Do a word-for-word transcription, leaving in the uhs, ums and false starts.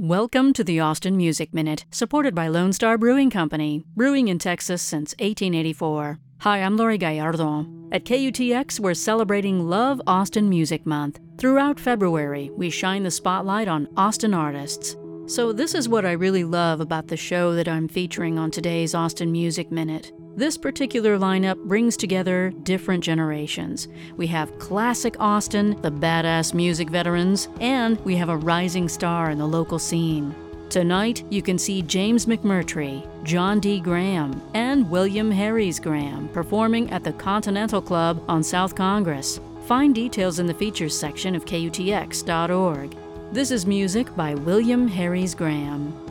Welcome to the Austin Music Minute, supported by Lone Star Brewing Company, brewing in Texas since eighteen eighty-four. Hi, I'm Lori Gallardo. At K U T X, we're celebrating Love Austin Music Month. Throughout February, we shine the spotlight on Austin artists. So this is what I really love about the show that I'm featuring on today's Austin Music Minute. This particular lineup brings together different generations. We have classic Austin, the badass music veterans, and we have a rising star in the local scene. Tonight, you can see James McMurtry, John D. Graham, and William Harries Graham performing at the Continental Club on South Congress. Find details in the features section of K U T X dot org. This is music by William Harries Graham.